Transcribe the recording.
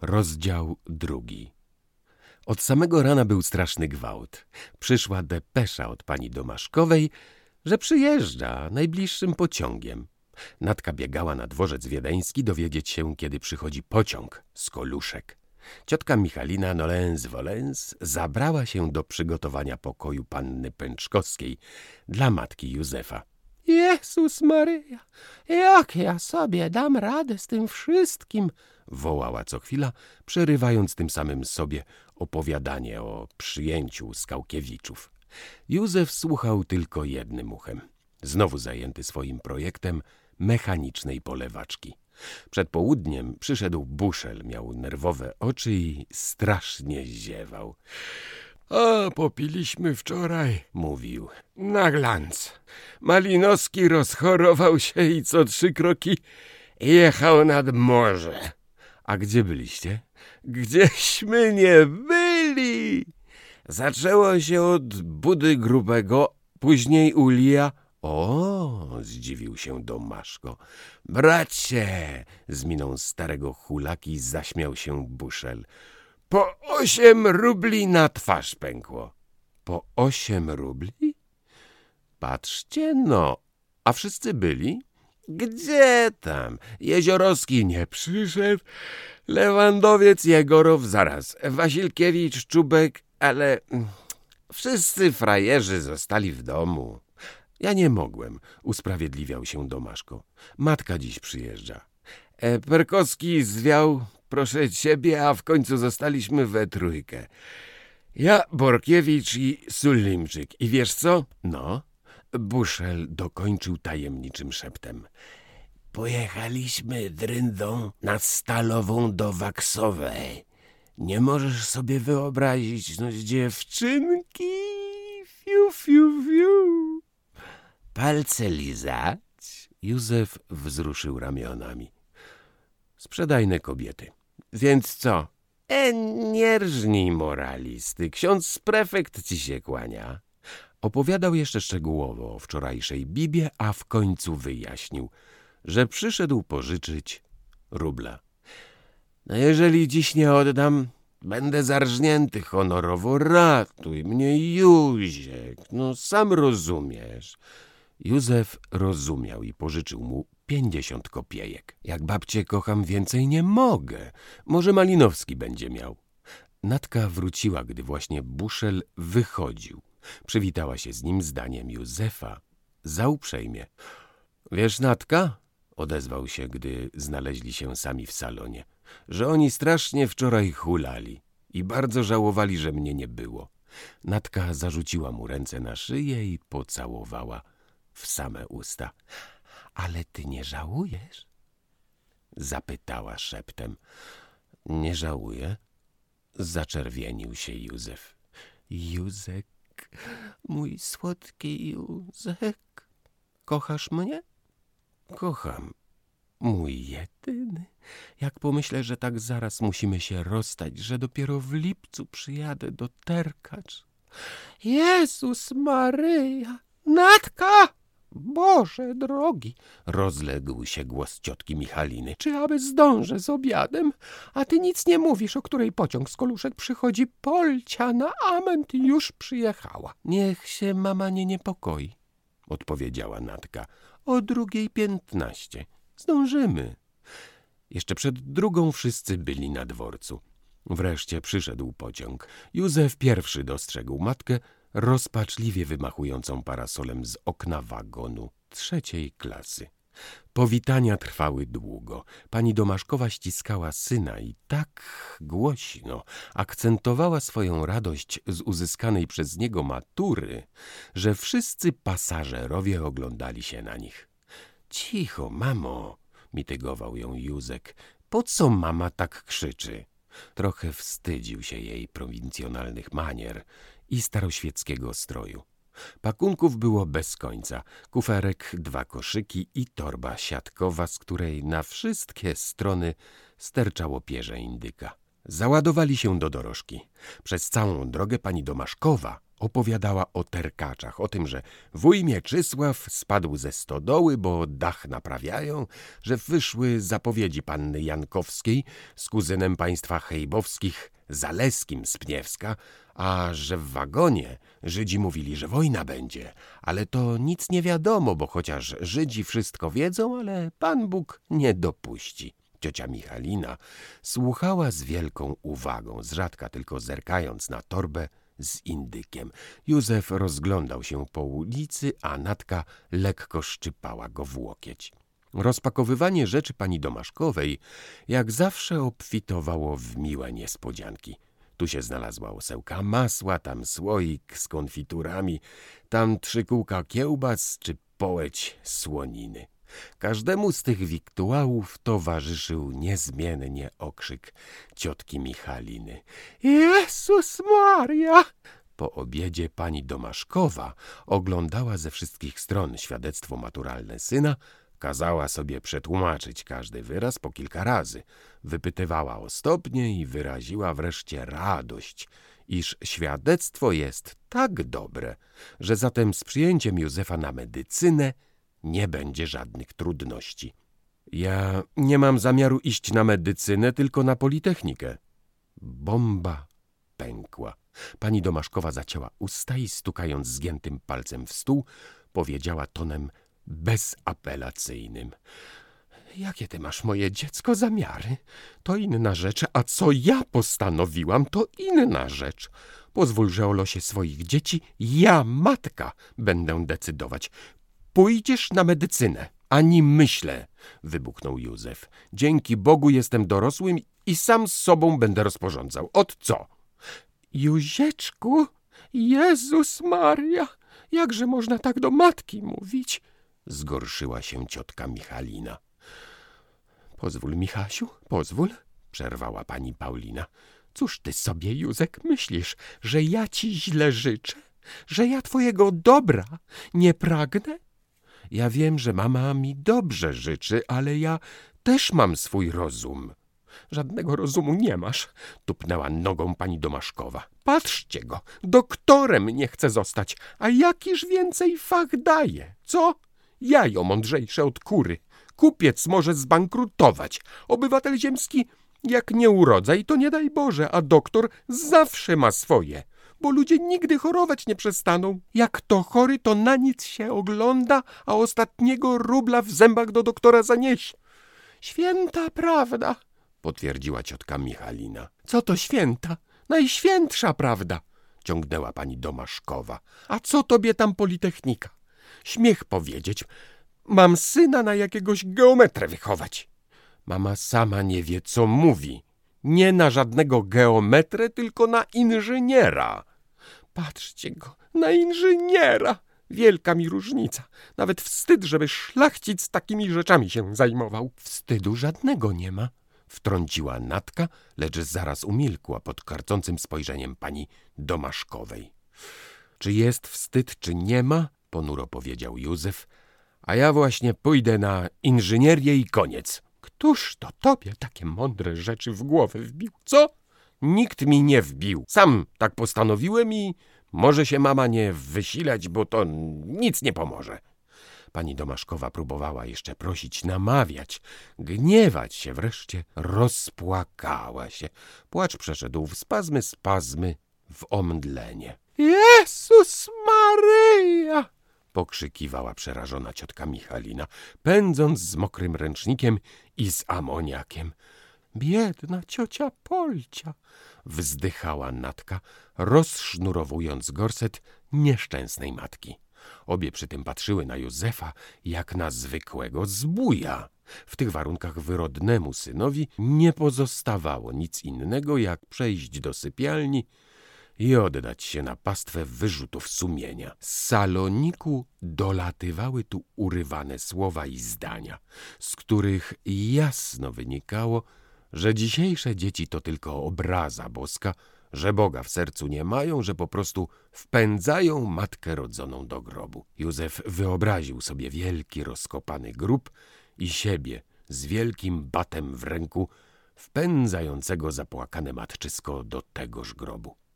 Rozdział 2. Od samego rana był straszny gwałt. Przyszła depesza od pani Domaszkowej, że przyjeżdża najbliższym pociągiem. Natka biegała na dworzec wiedeński dowiedzieć się, kiedy przychodzi pociąg z Koluszek. Ciotka Michalina nolens-volens zabrała się do przygotowania pokoju panny Pęczkowskiej dla matki Józefa. Jezus Maryja, jak ja sobie dam radę z tym wszystkim? Wołała co chwila, przerywając tym samym sobie opowiadanie o przyjęciu Skałkiewiczów. Józef słuchał tylko jednym uchem, znowu zajęty swoim projektem mechanicznej polewaczki. Przed południem przyszedł Buszel, miał nerwowe oczy i strasznie ziewał. A popiliśmy wczoraj, mówił, na glans. Malinowski rozchorował się i co 3 kroki jechał nad morze. A gdzie byliście? Gdzieśmy nie byli. Zaczęło się od Budy Grubego, później Ulia. O, zdziwił się Domaszko. Bracie, z miną starego hulaki zaśmiał się Buszel. Po 8 rubli na twarz pękło. Po 8 rubli? Patrzcie no, a wszyscy byli? Gdzie tam? Jeziorowski nie przyszedł, Lewandowiec, Jegorow zaraz, Wasilkiewicz, Czubek, ale wszyscy frajerzy zostali w domu. Ja nie mogłem, usprawiedliwiał się Domaszko. Matka dziś przyjeżdża. Perkowski zwiał, proszę ciebie, a w końcu zostaliśmy we trójkę. Ja, Borkiewicz i Sulimczyk. I wiesz co? No? Buszel dokończył tajemniczym szeptem. Pojechaliśmy dryndą nad Stalową do Waksowej. Nie możesz sobie wyobrazić, no dziewczynki, fiu, fiu, fiu. Palce lizać? Józef wzruszył ramionami. Sprzedajne kobiety. Więc co? Nie rżnij moralisty, ksiądz prefekt ci się kłania. Opowiadał jeszcze szczegółowo o wczorajszej bibie, a w końcu wyjaśnił, że przyszedł pożyczyć rubla. No jeżeli dziś nie oddam, będę zarżnięty honorowo. Ratuj mnie, Józiek, no sam rozumiesz. Józef rozumiał i pożyczył mu 50 kopiejek. Jak babcię kocham, więcej nie mogę. Może Malinowski będzie miał. Natka wróciła, gdy właśnie Buszel wychodził. Przywitała się z nim zdaniem Józefa. Zauprzejmie. Wiesz, Natka, odezwał się, gdy znaleźli się sami w salonie, że oni strasznie wczoraj hulali i bardzo żałowali, że mnie nie było. Natka zarzuciła mu ręce na szyję i pocałowała w same usta. Ale ty nie żałujesz? Zapytała szeptem. Nie żałuję. Zaczerwienił się Józef. Józek, mój słodki Józek, kochasz mnie? Kocham, mój jedyny. Jak pomyślę, że tak zaraz musimy się rozstać, że dopiero w lipcu przyjadę do Terkacz. Jezus Maryja, Natka! Boże drogi, rozległ się głos ciotki Michaliny. Czy aby zdążę z obiadem? A ty nic nie mówisz, o której pociąg z Koluszek przychodzi. Polcia na Ament już przyjechała. Niech się mama nie niepokoi, odpowiedziała Natka. O 2:15. Zdążymy. Jeszcze przed 2 wszyscy byli na dworcu. Wreszcie przyszedł pociąg. Józef pierwszy dostrzegł matkę, rozpaczliwie wymachującą parasolem z okna wagonu 3. klasy. Powitania trwały długo. Pani Domaszkowa ściskała syna i tak głośno akcentowała swoją radość z uzyskanej przez niego matury, że wszyscy pasażerowie oglądali się na nich. Cicho, mamo, mitygował ją Józek. Po co mama tak krzyczy? Trochę wstydził się jej prowincjonalnych manier i staroświeckiego stroju. Pakunków było bez końca. Kuferek, 2 koszyki i torba siatkowa, z której na wszystkie strony sterczało pierze indyka. Załadowali się do dorożki. Przez całą drogę pani Domaszkowa Opowiadała o terkaczach, o tym, że wuj Mieczysław spadł ze stodoły, bo dach naprawiają, że wyszły zapowiedzi panny Jankowskiej z kuzynem państwa Hejbowskich Zaleskim z Pniewska, a że w wagonie Żydzi mówili, że wojna będzie, ale to nic nie wiadomo, bo chociaż Żydzi wszystko wiedzą, ale Pan Bóg nie dopuści. Ciocia Michalina słuchała z wielką uwagą, z rzadka tylko zerkając na torbę z indykiem. Józef rozglądał się po ulicy, a Natka lekko szczypała go w łokieć. Rozpakowywanie rzeczy pani Domaszkowej jak zawsze obfitowało w miłe niespodzianki. Tu się znalazła osełka masła, tam słoik z konfiturami, tam 3 kółka kiełbas czy połeć słoniny. Każdemu z tych wiktuałów towarzyszył niezmiennie okrzyk ciotki Michaliny. Jezus Maria! Po obiedzie pani Domaszkowa oglądała ze wszystkich stron świadectwo maturalne syna, kazała sobie przetłumaczyć każdy wyraz po kilka razy, wypytywała o stopnie i wyraziła wreszcie radość, iż świadectwo jest tak dobre, że zatem z przyjęciem Józefa na medycynę nie będzie żadnych trudności. Ja nie mam zamiaru iść na medycynę, tylko na Politechnikę. Bomba pękła. Pani Domaszkowa zacięła usta i stukając zgiętym palcem w stół, powiedziała tonem bezapelacyjnym. Jakie ty masz, moje dziecko, zamiary? To inna rzecz, a co ja postanowiłam, to inna rzecz. Pozwól, że o losie swoich dzieci ja, matka, będę decydować. Pójdziesz na medycynę. Ani myślę, wybuchnął Józef. Dzięki Bogu jestem dorosłym i sam z sobą będę rozporządzał. Ot co? Józieczku, Jezus Maria, jakże można tak do matki mówić? Zgorszyła się ciotka Michalina. Pozwól, Michasiu, pozwól, przerwała pani Paulina. Cóż ty sobie, Józek, myślisz, że ja ci źle życzę? Że ja twojego dobra nie pragnę? Ja wiem, że mama mi dobrze życzy, ale ja też mam swój rozum. Żadnego rozumu nie masz, tupnęła nogą pani Domaszkowa. Patrzcie go, doktorem nie chce zostać, a jakiż więcej fach daje, co? Jajo mądrzejsze od kury. Kupiec może zbankrutować. Obywatel ziemski jak nie urodzaj, to nie daj Boże, a doktor zawsze ma swoje, bo ludzie nigdy chorować nie przestaną. Jak to chory, to na nic się ogląda, a ostatniego rubla w zębach do doktora zaniesie. Święta prawda, potwierdziła ciotka Michalina. Co to święta? Najświętsza prawda, ciągnęła pani Domaszkowa. A co tobie tam Politechnika? Śmiech powiedzieć, mam syna na jakiegoś geometrę wychować. Mama sama nie wie, co mówi. Nie na żadnego geometrę, tylko na inżyniera. Patrzcie go, na inżyniera. Wielka mi różnica. Nawet wstyd, żeby szlachcic takimi rzeczami się zajmował. Wstydu żadnego nie ma, wtrąciła Natka, lecz zaraz umilkła pod karcącym spojrzeniem pani Domaszkowej. Czy jest wstyd, czy nie ma? Ponuro powiedział Józef. A ja właśnie pójdę na inżynierię i koniec. Któż to tobie takie mądre rzeczy w głowę wbił, co? Nikt mi nie wbił. Sam tak postanowiłem i może się mama nie wysilać, bo to nic nie pomoże. Pani Domaszkowa próbowała jeszcze prosić, namawiać, gniewać się, wreszcie rozpłakała się. Płacz przeszedł w spazmy, w omdlenie. Jezus Maryja! Pokrzykiwała przerażona ciotka Michalina, pędząc z mokrym ręcznikiem i z amoniakiem. Biedna ciocia Polcia! Wzdychała Natka, rozsznurowując gorset nieszczęsnej matki. Obie przy tym patrzyły na Józefa jak na zwykłego zbója. W tych warunkach wyrodnemu synowi nie pozostawało nic innego, jak przejść do sypialni i oddać się na pastwę wyrzutów sumienia. Z saloniku dolatywały tu urywane słowa i zdania, z których jasno wynikało, że dzisiejsze dzieci to tylko obraza boska, że Boga w sercu nie mają, że po prostu wpędzają matkę rodzoną do grobu. Józef wyobraził sobie wielki, rozkopany grób i siebie z wielkim batem w ręku, wpędzającego zapłakane matczysko do tegoż grobu.